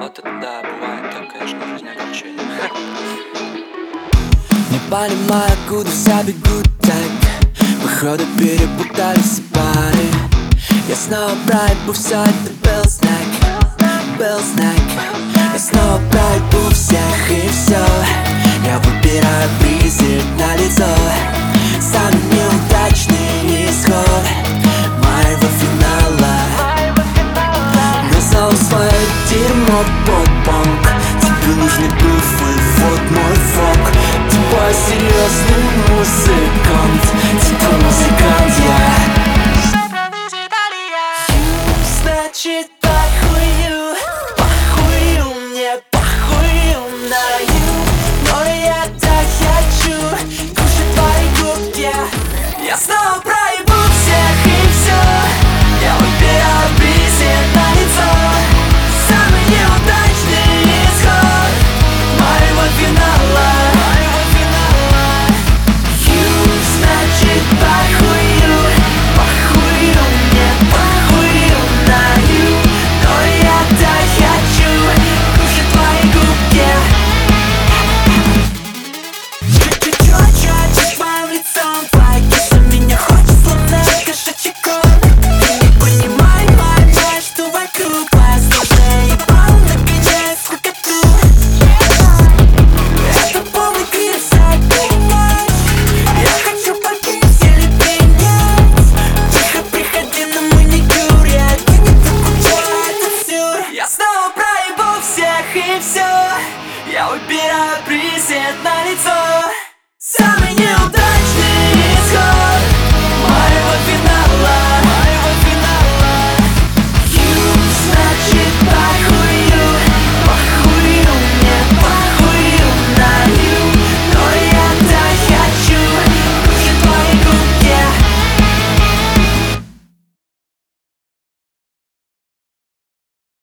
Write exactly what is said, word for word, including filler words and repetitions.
Вот это да, бывает так, конечно, в жизни огорчение. Не понимаю, куда все бегут так. Походу перепутались пары. Я снова проебу, все это был знак, был знак. Я снова проебу всех и все. Я выбираю призрак на лицо. Самый неудачный исход моего финала. Назвал свое дерьмо поп-панк. Тебе нужны пруфы, вот мой фок. Типа серьезный музыкант, типа музыкант я. Значит похую, похую мне, похую на ю. Но я так хочу кушать твои губки. Я снова проебу всех и все. Я выбираю презент на лицо. Самый неудачный исход моего финала. Ю, значит похую, похую мне, похую на ю. Но я так хочу кушать твои губки. Чуть-чуть твоим лицом, твои кисы меня хочет словно кошачий кот. Ты не понимаешь, что вокруг твоя сложная ебал, нагоняет скукоту. Это полный кризис, понимаешь? Я хочу покинуть или принять. Тихо приходи на маникюр, я денег докупаю отовсюду. Я снова проебу всех и все. Я выбираю презент на лицо. Самый неудачный